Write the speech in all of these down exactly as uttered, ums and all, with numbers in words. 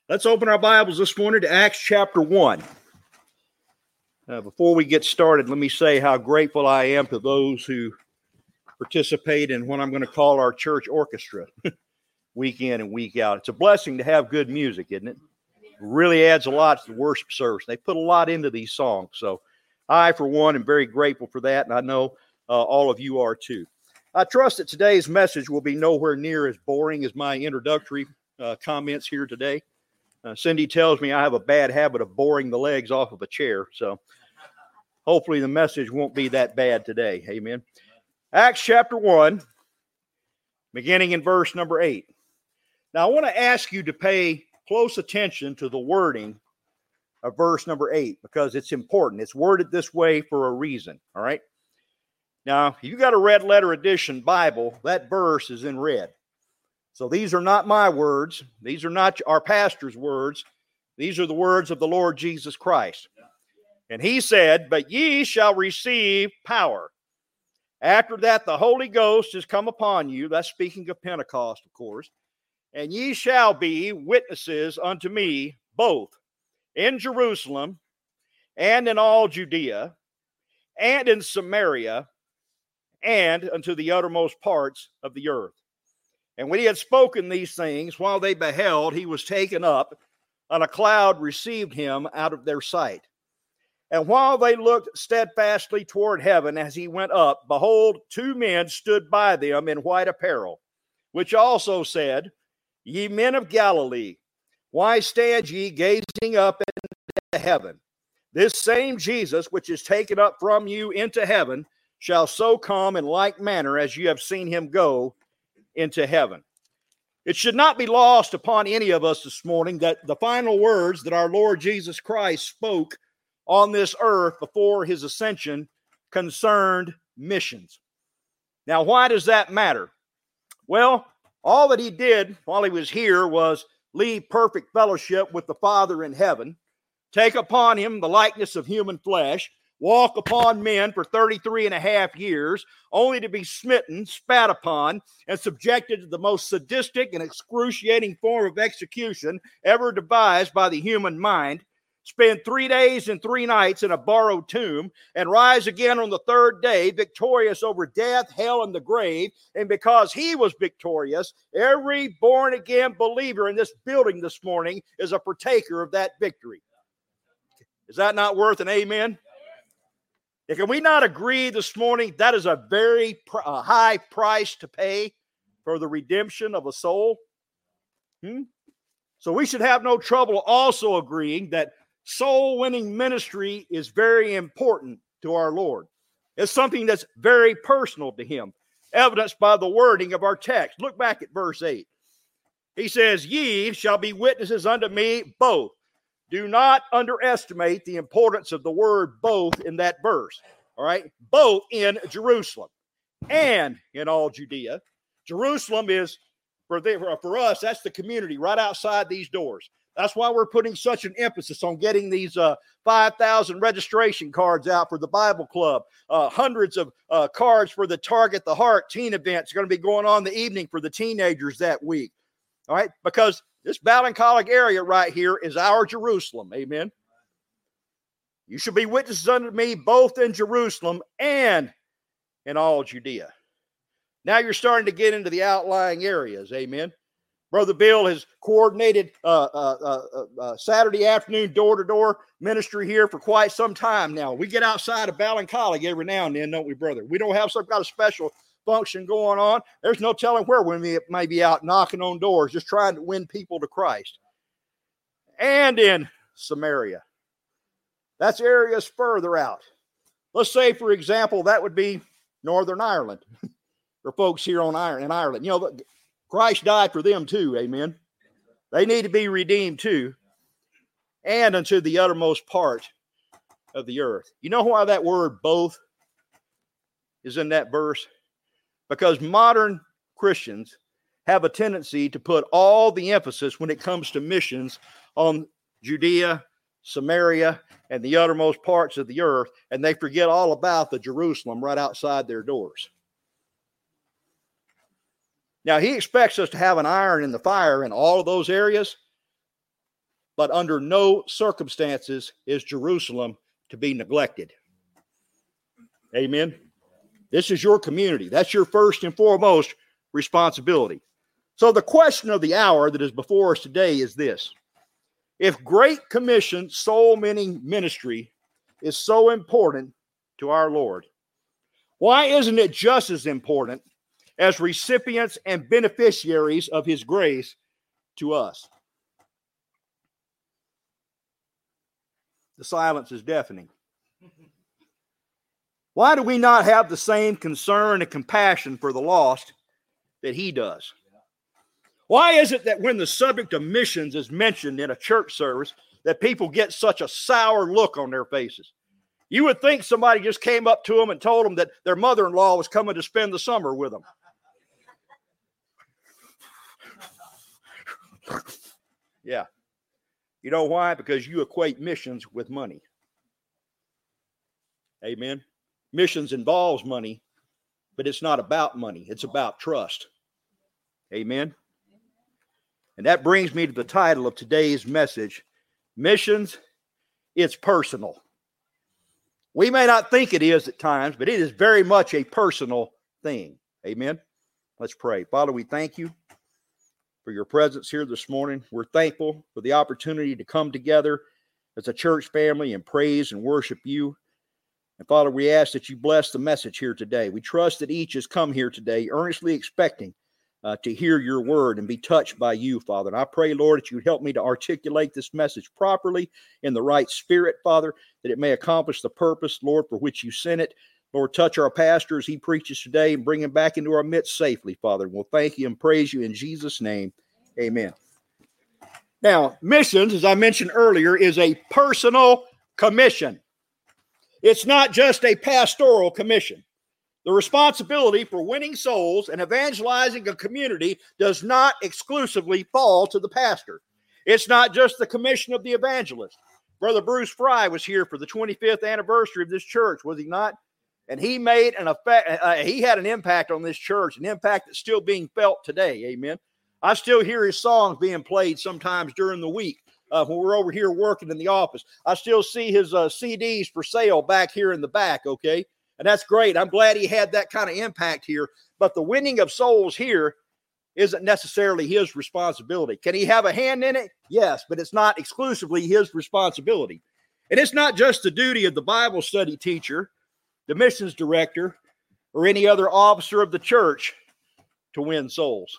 Let's open our Bibles this morning to Acts chapter one. Uh, before we get started, let me say how grateful I am to those who participate in what I'm going to call our church orchestra, week in and week out. It's a blessing to have good music, isn't it? It really adds a lot to the worship service. They put a lot into these songs. So I, for one, am very grateful for that, and I know uh, all of you are too. I trust that today's message will be nowhere near as boring as my introductory uh, comments here today. Uh, Cindy tells me I have a bad habit of boring the legs off of a chair, so hopefully the message won't be that bad today. Amen. Acts chapter one, beginning in verse number eight. Now I want to ask you to pay close attention to the wording of verse number eight because it's important. It's worded this way for a reason, all right? Now, if you got a red letter edition Bible, that verse is in red. So these are not my words. These are not our pastor's words. These are the words of the Lord Jesus Christ. And he said, "But ye shall receive power. After that, the Holy Ghost is come upon you." That's speaking of Pentecost, of course. "And ye shall be witnesses unto me both in Jerusalem and in all Judea and in Samaria and unto the uttermost parts of the earth." And when he had spoken these things, while they beheld, he was taken up, and a cloud received him out of their sight. And while they looked steadfastly toward heaven as he went up, behold, two men stood by them in white apparel, which also said, "Ye men of Galilee, why stand ye gazing up into heaven? This same Jesus, which is taken up from you into heaven, shall so come in like manner as you have seen him go into heaven." It should not be lost upon any of us this morning that the final words that our Lord Jesus Christ spoke on this earth before his ascension concerned missions. Now, why does that matter? Well, all that he did while he was here was leave perfect fellowship with the Father in heaven, take upon him the likeness of human flesh, walk upon men for thirty-three and a half years, only to be smitten, spat upon, and subjected to the most sadistic and excruciating form of execution ever devised by the human mind, spend three days and three nights in a borrowed tomb, and rise again on the third day, victorious over death, hell, and the grave. And because he was victorious, every born-again believer in this building this morning is a partaker of that victory. Is that not worth an amen? Can we not agree this morning that is a very pr- a high price to pay for the redemption of a soul? Hmm? So we should have no trouble also agreeing that soul-winning ministry is very important to our Lord. It's something that's very personal to him, evidenced by the wording of our text. Look back at verse eight. He says, "Ye shall be witnesses unto me both." Do not underestimate the importance of the word both in that verse. All right? Both in Jerusalem and in all Judea. Jerusalem is, for, the, for us, that's the community right outside these doors. That's why we're putting such an emphasis on getting these uh, five thousand registration cards out for the Bible Club. Uh, hundreds of uh, cards for the Target the Heart teen events are going to be going on the evening for the teenagers that week. All right? Because this Ballincollig area right here is our Jerusalem. Amen. You shall be witnesses unto me both in Jerusalem and in all Judea. Now you're starting to get into the outlying areas. Amen. Brother Bill has coordinated uh, uh, uh, uh, Saturday afternoon door-to-door ministry here for quite some time now. We get outside of Ballincollig every now and then, don't we, brother? We don't have some kind of special function going on. There's no telling where we may be out knocking on doors, just trying to win people to Christ. And in Samaria. That's areas further out. Let's say, for example, that would be Northern Ireland. For folks here on in Ireland. You know, Christ died for them too, amen. They need to be redeemed too. And unto the uttermost part of the earth. You know why that word both is in that verse? Because modern Christians have a tendency to put all the emphasis when it comes to missions on Judea, Samaria, and the uttermost parts of the earth, and they forget all about the Jerusalem right outside their doors. Now, he expects us to have an iron in the fire in all of those areas, but under no circumstances is Jerusalem to be neglected. Amen. This is your community. That's your first and foremost responsibility. So the question of the hour that is before us today is this. If Great Commission soul-winning ministry is so important to our Lord, why isn't it just as important as recipients and beneficiaries of His grace to us? The silence is deafening. Why do we not have the same concern and compassion for the lost that He does? Why is it that when the subject of missions is mentioned in a church service, that people get such a sour look on their faces? You would think somebody just came up to them and told them that their mother-in-law was coming to spend the summer with them. Yeah. You know why? Because you equate missions with money. Amen. Missions involves money, but it's not about money. It's about trust. Amen. And that brings me to the title of today's message, Missions, It's Personal. We may not think it is at times, but it is very much a personal thing. Amen. Let's pray. Father, we thank you for your presence here this morning. We're thankful for the opportunity to come together as a church family and praise and worship you. And Father, we ask that you bless the message here today. We trust that each has come here today earnestly expecting uh, to hear your word and be touched by you, Father. And I pray, Lord, that you'd help me to articulate this message properly in the right spirit, Father, that it may accomplish the purpose, Lord, for which you sent it. Lord, touch our pastor as he preaches today and bring him back into our midst safely, Father. We'll thank you and praise you in Jesus' name. Amen. Now, missions, as I mentioned earlier, is a personal commission. It's not just a pastoral commission. The responsibility for winning souls and evangelizing a community does not exclusively fall to the pastor. It's not just the commission of the evangelist. Brother Bruce Fry was here for the twenty-fifth anniversary of this church, was he not? And he made an effect, uh, he had an impact on this church, an impact that's still being felt today. Amen. I still hear his songs being played sometimes during the week uh, when we're over here working in the office. I still see his uh, C Ds for sale back here in the back, okay? And that's great. I'm glad he had that kind of impact here. But the winning of souls here isn't necessarily his responsibility. Can he have a hand in it? Yes, but it's not exclusively his responsibility. And it's not just the duty of the Bible study teacher, the missions director, or any other officer of the church to win souls.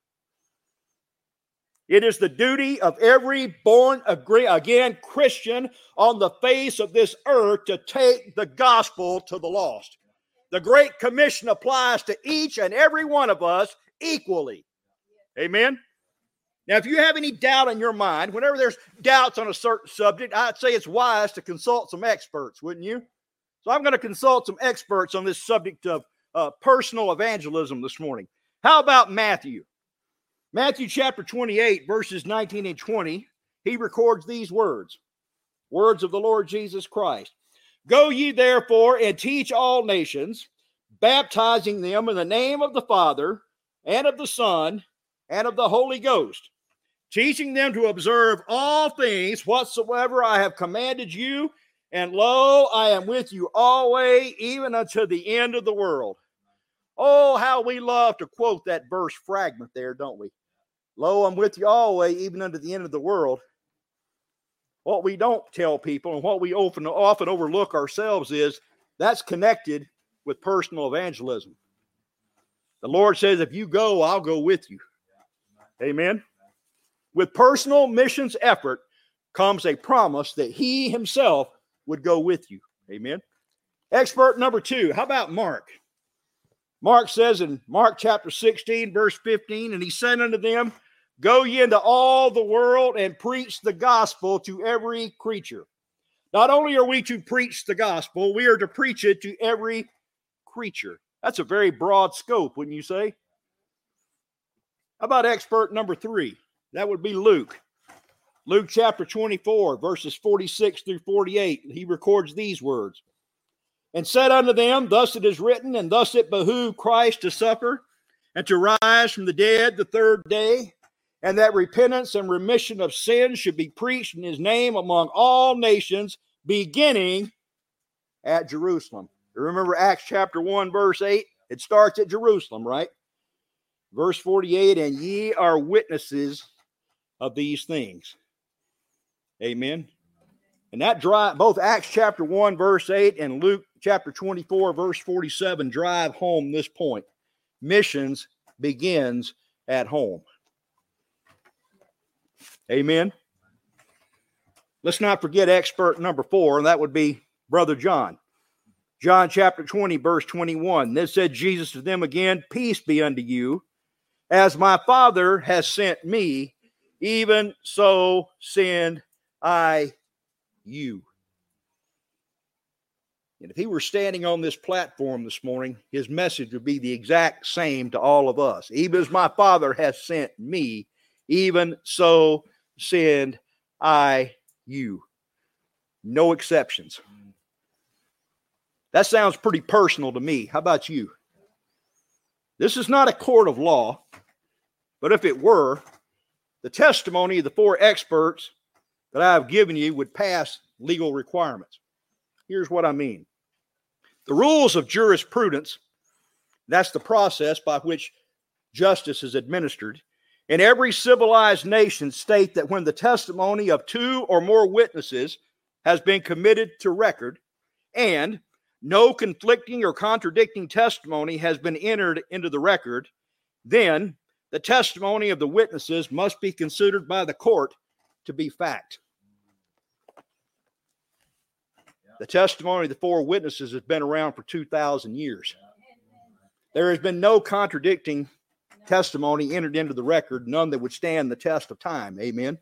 It is the duty of every born again Christian on the face of this earth to take the gospel to the lost. The Great Commission applies to each and every one of us equally. Amen? Now, if you have any doubt in your mind, whenever there's doubts on a certain subject, I'd say it's wise to consult some experts, wouldn't you? So I'm going to consult some experts on this subject of uh, personal evangelism this morning. How about Matthew? Matthew chapter twenty-eight, verses nineteen and twenty, he records these words, words of the Lord Jesus Christ. Go ye therefore and teach all nations, baptizing them in the name of the Father and of the Son and of the Holy Ghost, teaching them to observe all things whatsoever I have commanded you, and lo, I am with you always, even unto the end of the world. Oh, how we love to quote that verse fragment there, don't we? Lo, I'm with you always, even unto the end of the world. What we don't tell people and what we often, often overlook ourselves is that's connected with personal evangelism. The Lord says, if you go, I'll go with you. Amen. With personal missions effort comes a promise that he himself would go with you. Amen. Expert number two, how about Mark? Mark says in Mark chapter sixteen, verse fifteen, and he said unto them, go ye into all the world and preach the gospel to every creature. Not only are we to preach the gospel, we are to preach it to every creature. That's a very broad scope, wouldn't you say? How about expert number three? That would be Luke. Luke chapter twenty-four, verses forty-six through forty-eight. He records these words. And said unto them, thus it is written, and thus it behooved Christ to suffer, and to rise from the dead the third day, and that repentance and remission of sins should be preached in his name among all nations, beginning at Jerusalem. Remember Acts chapter one, verse eight? It starts at Jerusalem, right? Verse forty-eight, and ye are witnesses of these things. Amen. And that drive, both Acts chapter one, verse eight, and Luke chapter twenty-four, verse forty-seven, drive home this point. Missions begins at home. Amen. Let's not forget expert number four, and that would be Brother John. John chapter twenty, verse twenty-one. Then said Jesus to them again, peace be unto you. As my Father has sent me, even so send I you. And if he were standing on this platform this morning, his message would be the exact same to all of us. Even as my Father has sent me, even so send I you. No exceptions. That sounds pretty personal to me. How about you? This is not a court of law, but if it were, the testimony of the four experts that I have given you would pass legal requirements. Here's what I mean. The rules of jurisprudence, that's the process by which justice is administered, in every civilized nation state that when the testimony of two or more witnesses has been committed to record and no conflicting or contradicting testimony has been entered into the record, then the testimony of the witnesses must be considered by the court to be fact. The testimony of the four witnesses has been around for two thousand years. There has been no contradicting testimony entered into the record, none that would stand the test of time. Amen.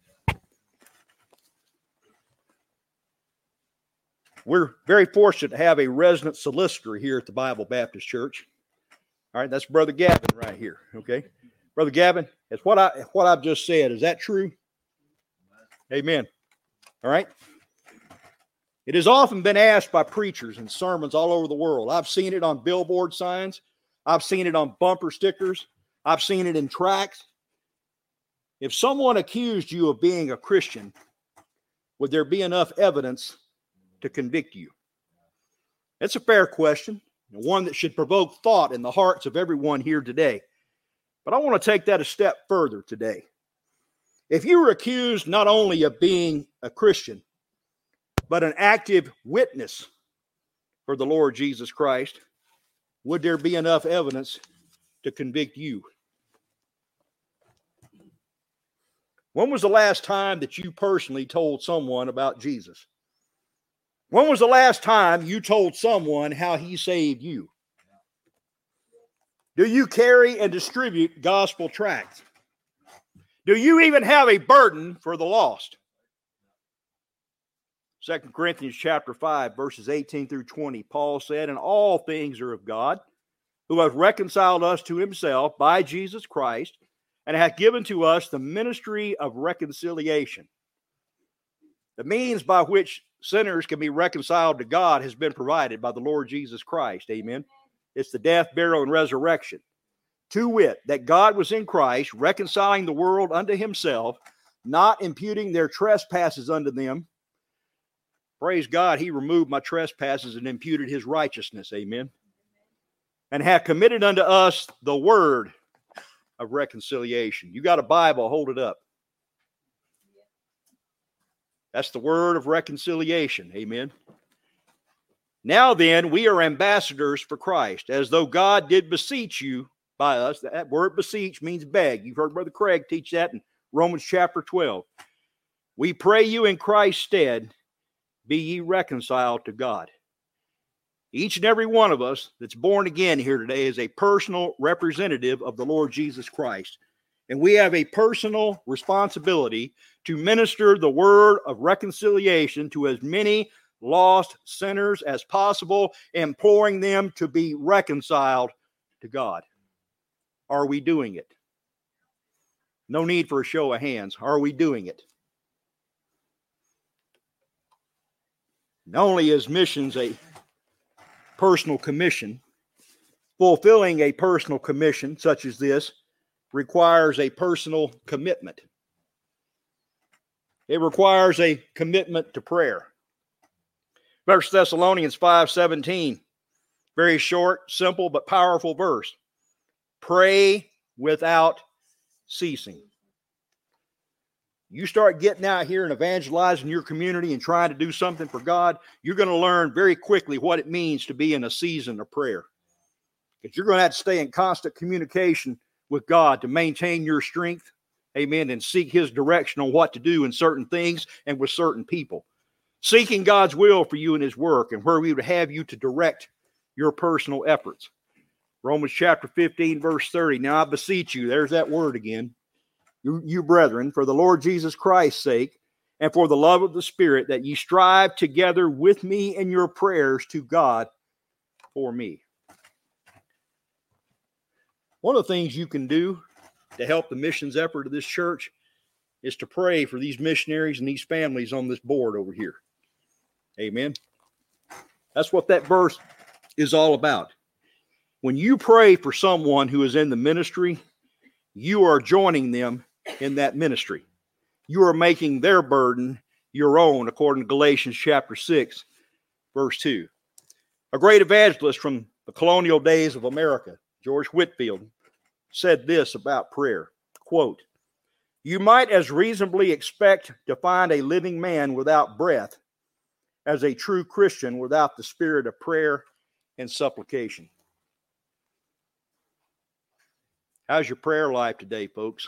We're very fortunate to have a resident solicitor here at the Bible Baptist Church. All right, that's Brother Gavin right here. Okay, Brother Gavin, it's what I what I've just said. Is that true? Amen. All right. It has often been asked by preachers in sermons all over the world. I've seen it on billboard signs. I've seen it on bumper stickers. I've seen it in tracts. If someone accused you of being a Christian, would there be enough evidence to convict you? It's a fair question, one that should provoke thought in the hearts of everyone here today. But I want to take that a step further today. If you were accused not only of being a Christian, but an active witness for the Lord Jesus Christ, would there be enough evidence to convict you? When was the last time that you personally told someone about Jesus? When was the last time you told someone how he saved you? Do you carry and distribute gospel tracts? Do you even have a burden for the lost? Second Corinthians chapter five, verses eighteen through twenty, Paul said, and all things are of God, who hath reconciled us to himself by Jesus Christ, and hath given to us the ministry of reconciliation. The means by which sinners can be reconciled to God has been provided by the Lord Jesus Christ. Amen. It's the death, burial, and resurrection. To wit, that God was in Christ, reconciling the world unto himself, not imputing their trespasses unto them. Praise God, he removed my trespasses and imputed his righteousness. Amen. And hath committed unto us the word of reconciliation. You got a Bible, hold it up. That's the word of reconciliation. Amen. Now then, we are ambassadors for Christ, as though God did beseech you by us. That word beseech means beg. You've heard Brother Craig teach that in Romans chapter twelve. We pray you in Christ's stead, be ye reconciled to God. Each and every one of us that's born again here today is a personal representative of the Lord Jesus Christ. And we have a personal responsibility to minister the word of reconciliation to as many lost sinners as possible, imploring them to be reconciled to God. Are we doing it? No need for a show of hands. Are we doing it? Not only is missions a personal commission, fulfilling a personal commission such as this requires a personal commitment. It requires a commitment to prayer. First Thessalonians five seventeen, very short, simple, but powerful verse. Pray without ceasing. You start getting out here and evangelizing your community and trying to do something for God, you're going to learn very quickly what it means to be in a season of prayer. Because you're going to have to stay in constant communication with God to maintain your strength, amen, and seek His direction on what to do in certain things and with certain people. Seeking God's will for you and His work and where we would have you to direct your personal efforts. Romans chapter fifteen, verse thirty. Now I beseech you, there's that word again, you, you brethren, for the Lord Jesus Christ's sake, and for the love of the Spirit, that ye strive together with me in your prayers to God for me. One of the things you can do to help the missions effort of this church is to pray for these missionaries and these families on this board over here. Amen. That's what that verse is all about. When you pray for someone who is in the ministry, you are joining them in that ministry. You are making their burden your own, according to Galatians chapter six, verse two. A great evangelist from the colonial days of America, George Whitefield, said this about prayer, quote, "You might as reasonably expect to find a living man without breath as a true Christian without the spirit of prayer and supplication." How's your prayer life today, folks?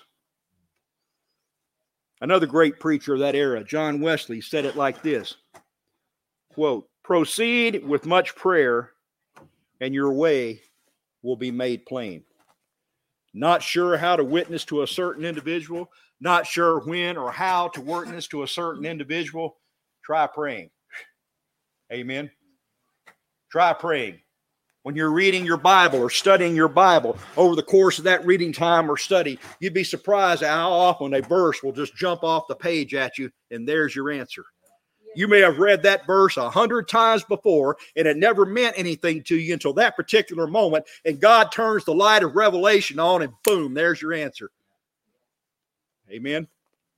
Another great preacher of that era, John Wesley, said it like this, quote, "Proceed with much prayer, and your way will be made plain." Not sure how to witness to a certain individual, not sure when or how to witness to a certain individual, try praying. Amen. Try praying. When you're reading your Bible or studying your Bible, over the course of that reading time or study, you'd be surprised at how often a verse will just jump off the page at you, and there's your answer. You may have read that verse a hundred times before, and it never meant anything to you until that particular moment, and God turns the light of revelation on, and boom, there's your answer. Amen.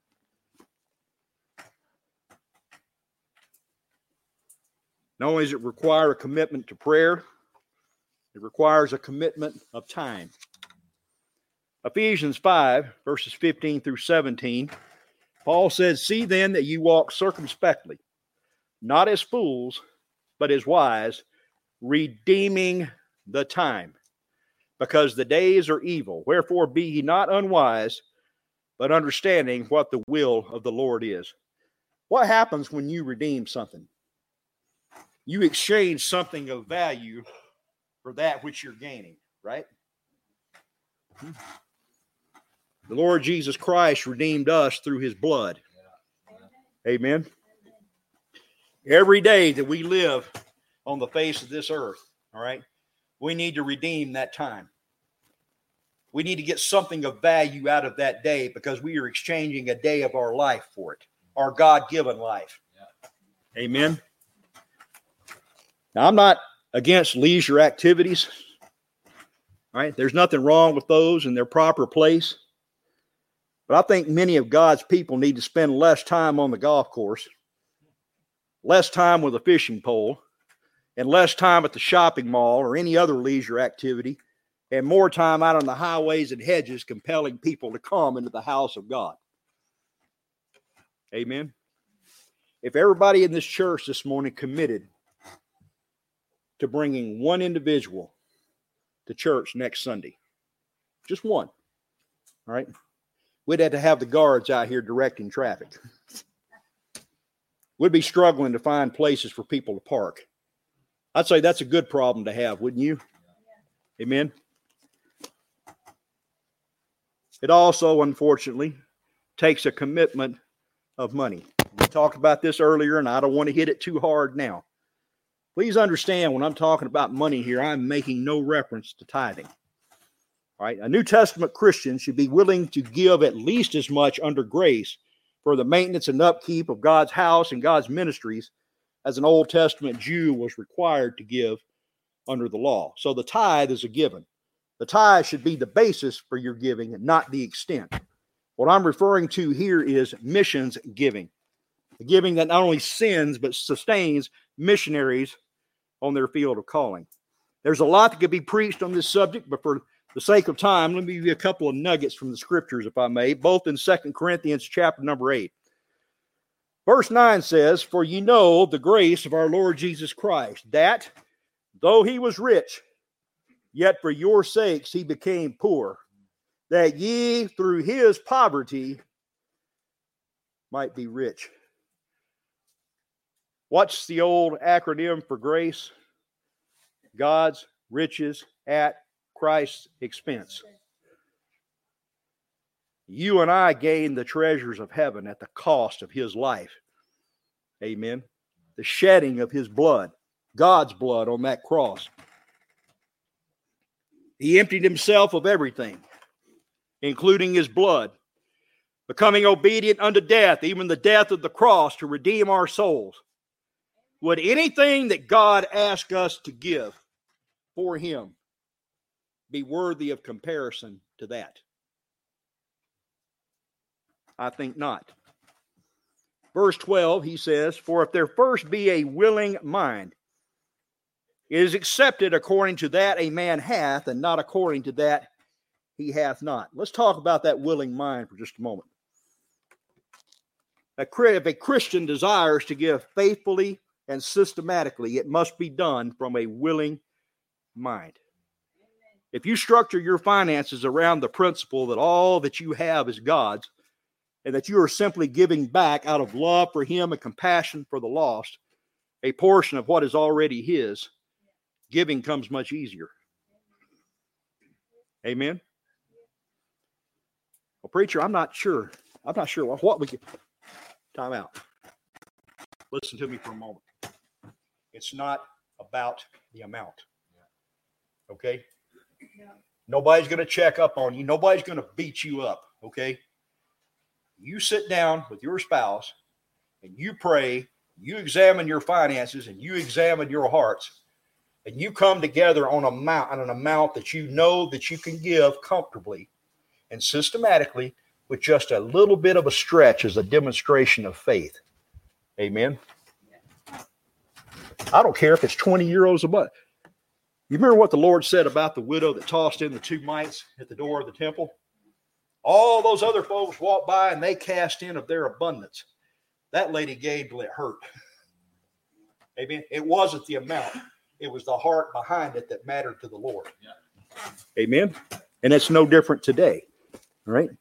Not only does it require a commitment to prayer, it requires a commitment of time. Ephesians five, verses fifteen through seventeen, Paul says, "See then that you walk circumspectly, not as fools, but as wise, redeeming the time, because the days are evil. Wherefore be ye not unwise, but understanding what the will of the Lord is." What happens when you redeem something? You exchange something of value for that which you're gaining, right? The Lord Jesus Christ redeemed us through His blood. Amen. Every day that we live on the face of this earth, all right, we need to redeem that time. We need to get something of value out of that day because we are exchanging a day of our life for it, our God-given life. Amen. Now, I'm not against leisure activities. All right, there's nothing wrong with those in their proper place. But I think many of God's people need to spend less time on the golf course, less time with a fishing pole, and less time at the shopping mall or any other leisure activity, and more time out on the highways and hedges compelling people to come into the house of God. Amen. If everybody in this church this morning committed to bringing one individual to church next Sunday, just one, all right, we'd have to have the guards out here directing traffic. We'd be struggling to find places for people to park. I'd say that's a good problem to have, wouldn't you? Yeah. Amen. It also, unfortunately, takes a commitment of money. We talked about this earlier, and I don't want to hit it too hard now. Please understand, when I'm talking about money here, I'm making no reference to tithing. All right? A New Testament Christian should be willing to give at least as much under grace for the maintenance and upkeep of God's house and God's ministries as an Old Testament Jew was required to give under the law. So the tithe is a given. The tithe should be the basis for your giving, not the extent. What I'm referring to here is missions giving. The giving that not only sends, but sustains missionaries on their field of calling. There's a lot that could be preached on this subject, but for the sake of time, let me give you a couple of nuggets from the scriptures, if I may, both in Second Corinthians chapter number eight. Verse nine says, "For ye know the grace of our Lord Jesus Christ, that, though he was rich, yet for your sakes he became poor, that ye through his poverty might be rich." What's the old acronym for grace? God's riches at Christ's expense. You and I gain the treasures of heaven at the cost of his life. Amen. The shedding of his blood, God's blood on that cross. He emptied himself of everything, including his blood, becoming obedient unto death, even the death of the cross, to redeem our souls. Would anything that God asked us to give for him be worthy of comparison to that? I think not. Verse twelve, he says, "For if there first be a willing mind, it is accepted according to that a man hath, and not according to that he hath not." Let's talk about that willing mind for just a moment. If a Christian desires to give faithfully and systematically, it must be done from a willing mind. If you structure your finances around the principle that all that you have is God's, and that you are simply giving back out of love for him and compassion for the lost, a portion of what is already his, giving comes much easier. Amen? Well, preacher, I'm not sure. I'm not sure what we can... Time out. Listen to me for a moment. It's not about the amount. Okay? Nobody's going to check up on you. Nobody's going to beat you up. Okay? You sit down with your spouse and you pray, you examine your finances and you examine your hearts, and you come together on, amount, on an amount that you know that you can give comfortably and systematically with just a little bit of a stretch as a demonstration of faith. Amen. I don't care if it's twenty euros a month. You remember what the Lord said about the widow that tossed in the two mites at the door of the temple? All those other folks walked by and they cast in of their abundance. That lady gave till it hurt. Amen. It wasn't the amount. It was the heart behind it that mattered to the Lord. Yeah. Amen. And it's no different today. All right.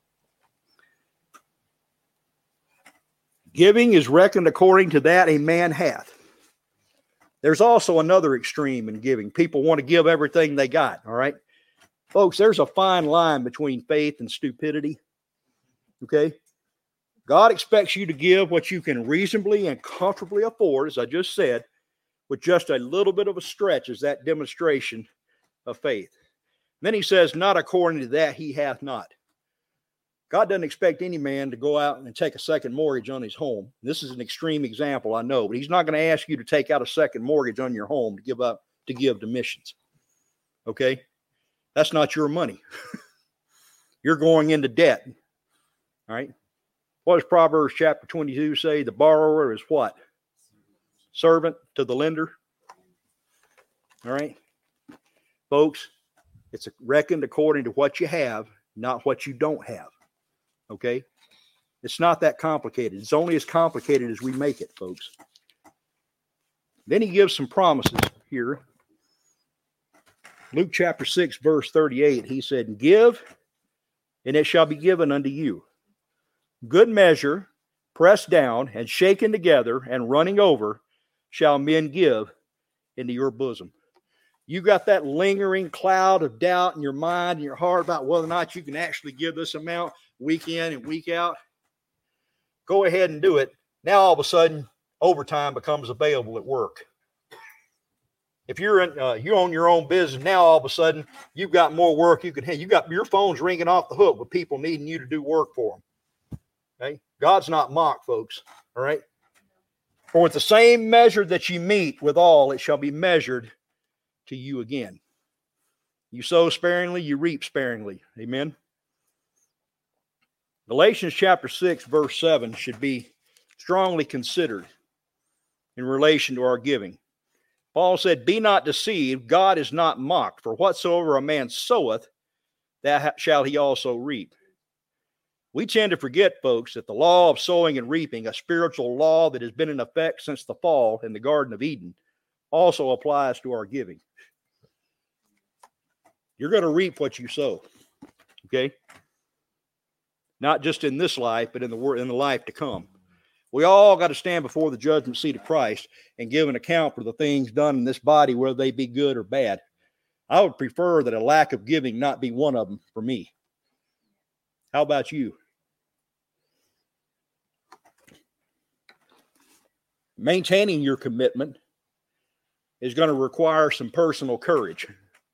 Giving is reckoned according to that a man hath. There's also another extreme in giving. People want to give everything they got. All right. Folks, there's a fine line between faith and stupidity. Okay? God expects you to give what you can reasonably and comfortably afford, as I just said, with just a little bit of a stretch as that demonstration of faith. And then he says, not according to that he hath not. God doesn't expect any man to go out and take a second mortgage on his home. This is an extreme example, I know, but he's not going to ask you to take out a second mortgage on your home to give up, to give to missions. Okay? That's not your money. You're going into debt. All right. What does Proverbs chapter twenty-two say? The borrower is what? Servant to the lender. All right. Folks, it's reckoned according to what you have, not what you don't have. Okay. It's not that complicated. It's only as complicated as we make it, folks. Then he gives some promises here. Luke chapter six, verse thirty-eight, he said, give, and it shall be given unto you. Good measure, pressed down, and shaken together, and running over, shall men give into your bosom. You got that lingering cloud of doubt in your mind and your heart about whether or not you can actually give this amount week in and week out. Go ahead and do it. Now, all of a sudden, overtime becomes available at work. If you're in, uh, you own your own business, now all of a sudden you've got more work you can have. You got your phone's ringing off the hook with people needing you to do work for them. Okay, God's not mocked, folks. All right. For with the same measure that you meet withal, it shall be measured to you again. You sow sparingly, you reap sparingly. Amen. Galatians chapter six, verse seven should be strongly considered in relation to our giving. Paul said, "Be not deceived, God is not mocked, for whatsoever a man soweth, that shall he also reap." We tend to forget, folks, that the law of sowing and reaping, a spiritual law that has been in effect since the fall in the Garden of Eden, also applies to our giving. You're going to reap what you sow, okay? Not just in this life, but in the in the life to come. We all got to stand before the judgment seat of Christ and give an account for the things done in this body, whether they be good or bad. I would prefer that a lack of giving not be one of them for me. How about you? Maintaining your commitment is going to require some personal courage.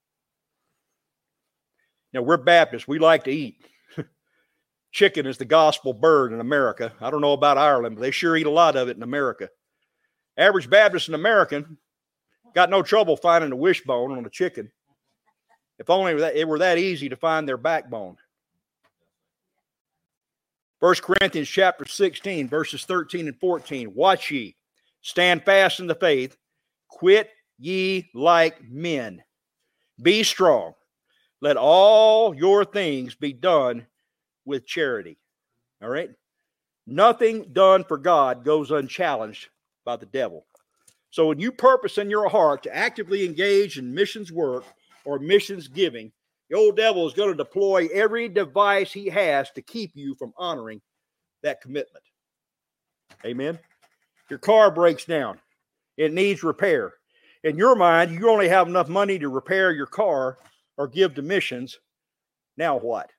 Now, we're Baptists. We like to eat. Chicken is the gospel bird in America. I don't know about Ireland, but they sure eat a lot of it in America. Average Baptist and American got no trouble finding a wishbone on a chicken. If only it were that easy to find their backbone. First Corinthians chapter sixteen, verses thirteen and fourteen. Watch ye, stand fast in the faith, quit ye like men. Be strong. Let all your things be done with charity. All right? Nothing done for God goes unchallenged by the devil. So when you purpose in your heart to actively engage in missions work or missions giving, the old devil is going to deploy every device he has to keep you from honoring that commitment. Amen? Your car breaks down. It needs repair. In your mind, you only have enough money to repair your car or give to missions. Now what?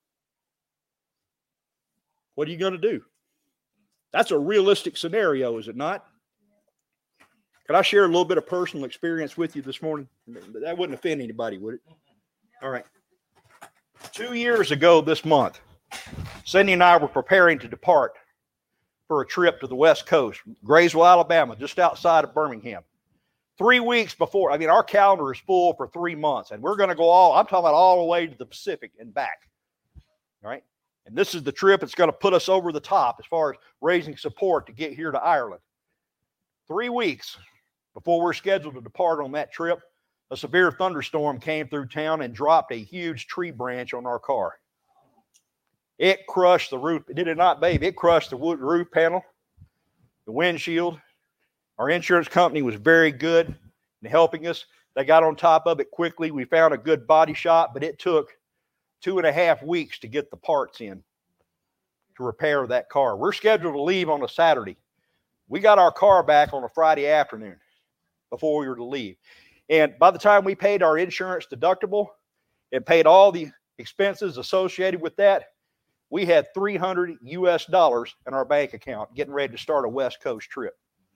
What are you going to do? That's a realistic scenario, is it not? Can I share a little bit of personal experience with you this morning? That wouldn't offend anybody, would it? All right. Two years ago this month, Cindy and I were preparing to depart for a trip to the West Coast, Graysville, Alabama, just outside of Birmingham. Three weeks before, I mean, our calendar is full for three months, and we're going to go all, I'm talking about all the way to the Pacific and back. All right? And this is the trip that's going to put us over the top as far as raising support to get here to Ireland. Three weeks before we're scheduled to depart on that trip, a severe thunderstorm came through town and dropped a huge tree branch on our car. It crushed the roof. Did it not, babe? It crushed the wood roof panel, the windshield. Our insurance company was very good in helping us. They got on top of it quickly. We found a good body shop, but it took two and a half weeks to get the parts in to repair that car. We're scheduled to leave on a Saturday. We got our car back on a Friday afternoon before we were to leave. And by the time we paid our insurance deductible and paid all the expenses associated with that, we had three hundred U S dollars in our bank account getting ready to start a West Coast trip.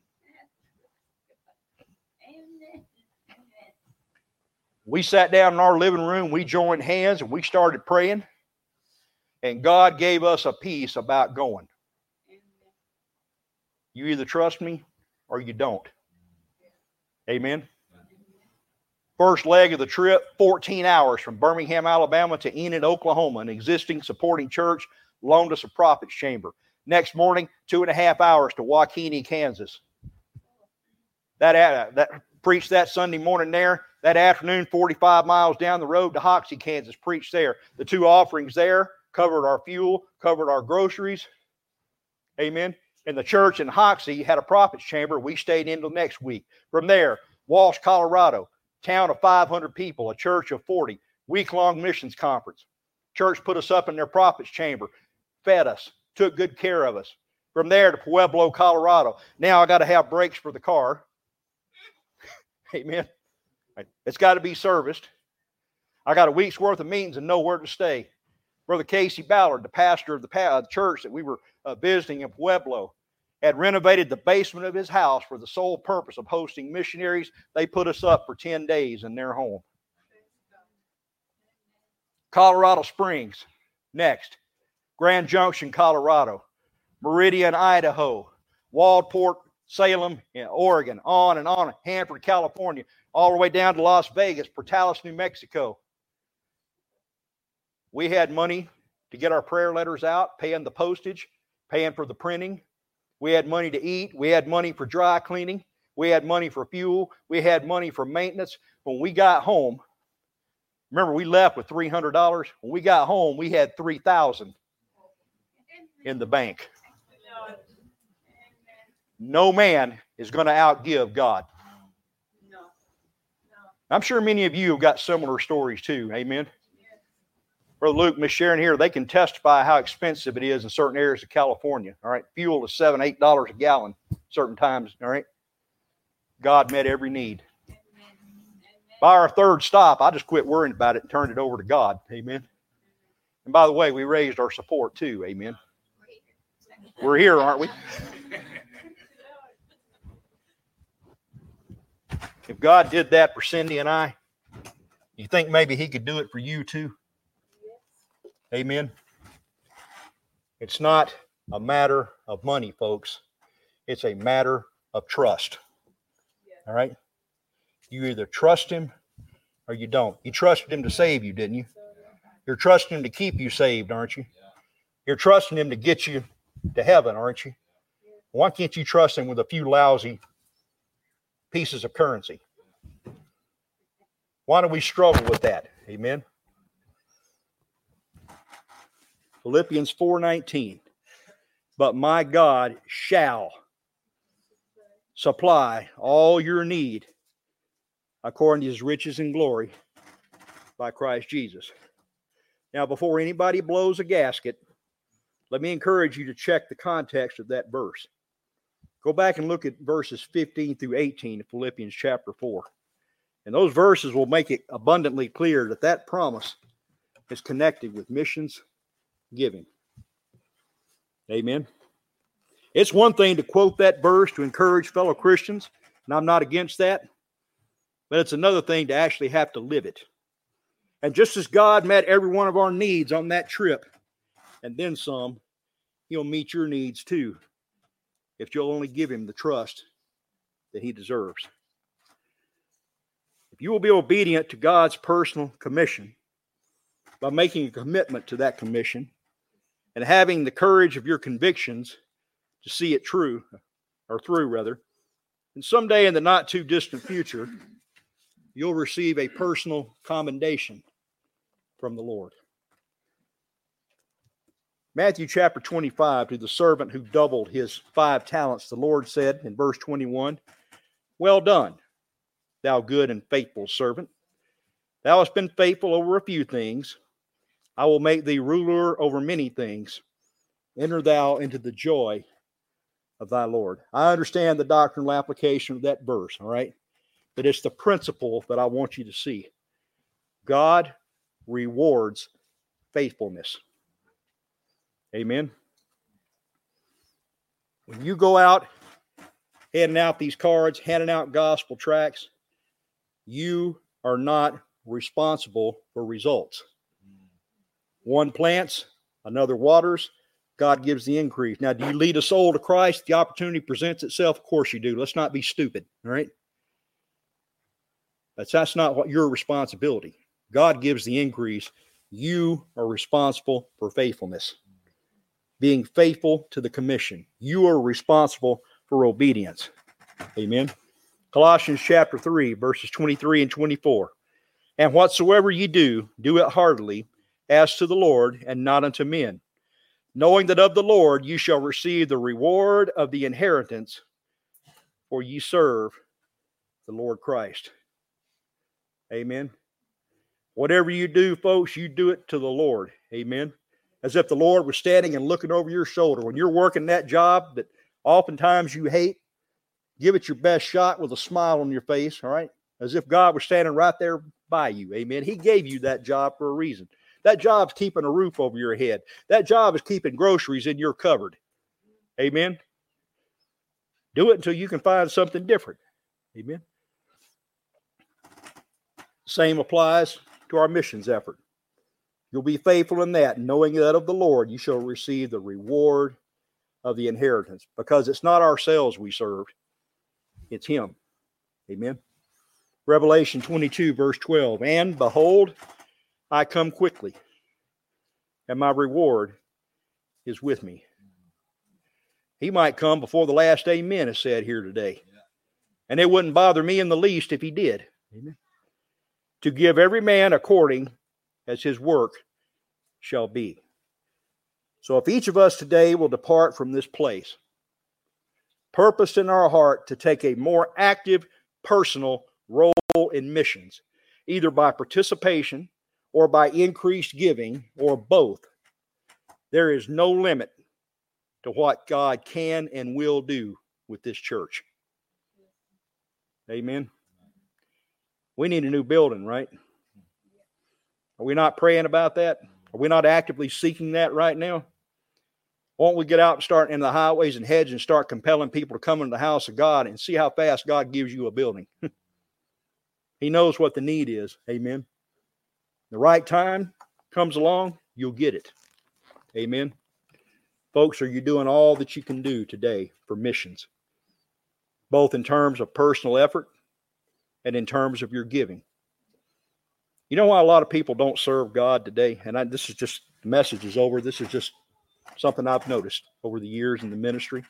We sat down in our living room, we joined hands, and we started praying. And God gave us a peace about going. You either trust me or you don't. Amen. First leg of the trip, fourteen hours from Birmingham, Alabama to Enid, Oklahoma. An existing supporting church loaned us a prophets chamber. Next morning, two and a half hours to Waukene, Kansas. That, uh, that preached that Sunday morning there. That afternoon, forty-five miles down the road to Hoxie, Kansas, preached there. The two offerings there covered our fuel, covered our groceries. Amen. And the church in Hoxie had a prophets chamber. We stayed in until next week. From there, Walsh, Colorado, town of five hundred people, a church of forty, week-long missions conference. Church put us up in their prophets chamber, fed us, took good care of us. From there to Pueblo, Colorado. Now I got to have brakes for the car. Amen. It's got to be serviced. I got a week's worth of meetings and nowhere to stay. Brother Casey Ballard, the pastor of the uh, church that we were uh, visiting in Pueblo, had renovated the basement of his house for the sole purpose of hosting missionaries. They put us up for ten days in their home. Colorado Springs, next. Grand Junction, Colorado. Meridian, Idaho. Waldport, Salem, you know, Oregon, on and on. Hanford, California, all the way down to Las Vegas, Portales, New Mexico. We had money to get our prayer letters out, paying the postage, paying for the printing. We had money to eat. We had money for dry cleaning. We had money for fuel. We had money for maintenance. When we got home, remember we left with three hundred dollars. When we got home, we had three thousand dollars in the bank. No man is going to outgive God. I'm sure many of you have got similar stories too. Amen. Brother Luke, Miss Sharon here, they can testify how expensive it is in certain areas of California. All right. Fuel is seven, eight dollars a gallon certain times. All right. God met every need. By our third stop, I just quit worrying about it and turned it over to God. Amen. And by the way, we raised our support too. Amen. We're here, aren't we? If God did that for Cindy and I, you think maybe he could do it for you too? Amen. It's not a matter of money, folks. It's a matter of trust. All right? You either trust him or you don't. You trusted him to save you, didn't you? You're trusting him to keep you saved, aren't you? You're trusting him to get you to heaven, aren't you? Why can't you trust him with a few lousy pieces of currency? Why do we struggle with that? Amen. Philippians four nineteen. But my God shall supply all your need according to his riches and glory by Christ Jesus. Now, before anybody blows a gasket, let me encourage you to check the context of that verse. Go back and look at verses fifteen through eighteen of Philippians chapter four. And those verses will make it abundantly clear that that promise is connected with missions giving. Amen. It's one thing to quote that verse to encourage fellow Christians, and I'm not against that, but it's another thing to actually have to live it. And just as God met every one of our needs on that trip, and then some, he'll meet your needs too, if you'll only give him the trust that he deserves. If you will be obedient to God's personal commission by making a commitment to that commission and having the courage of your convictions to see it true, or through rather, and someday in the not too distant future, you'll receive a personal commendation from the Lord. Matthew chapter twenty-five, to the servant who doubled his five talents, the Lord said in verse twenty-one, "Well done, thou good and faithful servant. Thou hast been faithful over a few things. I will make thee ruler over many things. Enter thou into the joy of thy Lord." I understand the doctrinal application of that verse, all right? But it's the principle that I want you to see. God rewards faithfulness. Amen. When you go out handing out these cards, handing out gospel tracts, you are not responsible for results. One plants, another waters, God gives the increase. Now, do you lead a soul to Christ? The opportunity presents itself? Of course you do. Let's not be stupid, all right? That's, that's not what your responsibility. God gives the increase. You are responsible for faithfulness. Being faithful to the commission. You are responsible for obedience. Amen. Colossians chapter three, verses twenty-three and twenty-four. "And whatsoever ye do, do it heartily, as to the Lord, and not unto men, knowing that of the Lord ye shall receive the reward of the inheritance, for ye serve the Lord Christ." Amen. Whatever you do, folks, you do it to the Lord. Amen. As if the Lord was standing and looking over your shoulder. When you're working that job that oftentimes you hate, give it your best shot with a smile on your face, all right? As if God was standing right there by you. Amen. He gave you that job for a reason. That job's keeping a roof over your head. That job is keeping groceries in your cupboard. Amen. Do it until you can find something different. Amen. Same applies to our missions effort. You'll be faithful in that, knowing that of the Lord you shall receive the reward of the inheritance. Because it's not ourselves we serve. It's him. Amen. Revelation twenty-two, verse twelve. "And behold, I come quickly, and my reward is with me. He might come before the last amen is said here today. And it wouldn't bother me in the least if he did. Amen. To give every man according as his work shall be. So if each of us today will depart from this place, purposed in our heart to take a more active personal role in missions, either by participation or by increased giving or both, there is no limit to what God can and will do with this church. Amen. We need a new building, right? Are we not praying about that? Are we not actively seeking that right now? Won't we get out and start in the highways and hedges and start compelling people to come into the house of God and see how fast God gives you a building? He knows what the need is. Amen. The right time comes along, you'll get it. Amen. Folks, are you doing all that you can do today for missions? Both in terms of personal effort and in terms of your giving. You know why a lot of people don't serve God today? And I, this is just, the message is over. This is just something I've noticed over the years in the ministry.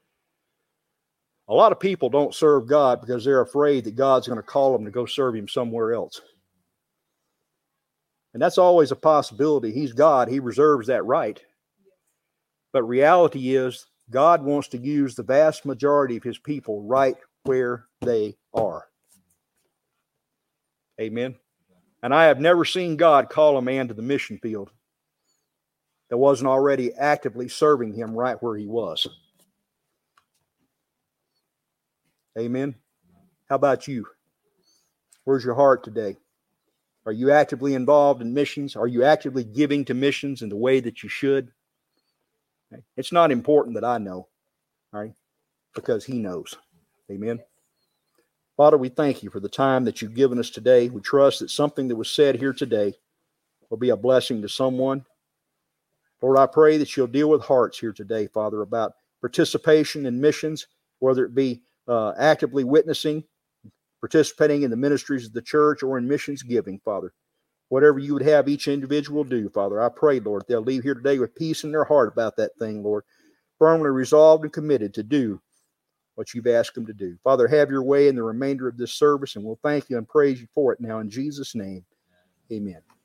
A lot of people don't serve God because they're afraid that God's going to call them to go serve him somewhere else. And that's always a possibility. He's God. He reserves that right. But reality is, God wants to use the vast majority of his people right where they are. Amen. And I have never seen God call a man to the mission field that wasn't already actively serving him right where he was. Amen. How about you? Where's your heart today? Are you actively involved in missions? Are you actively giving to missions in the way that you should? It's not important that I know, all right? Because he knows. Amen. Father, we thank you for the time that you've given us today. We trust that something that was said here today will be a blessing to someone. Lord, I pray that you'll deal with hearts here today, Father, about participation in missions, whether it be uh, actively witnessing, participating in the ministries of the church, or in missions giving, Father. Whatever you would have each individual do, Father, I pray, Lord, they'll leave here today with peace in their heart about that thing, Lord, firmly resolved and committed to do what you've asked them to do. Father, have your way in the remainder of this service, and we'll thank you and praise you for it now in Jesus' name. Amen.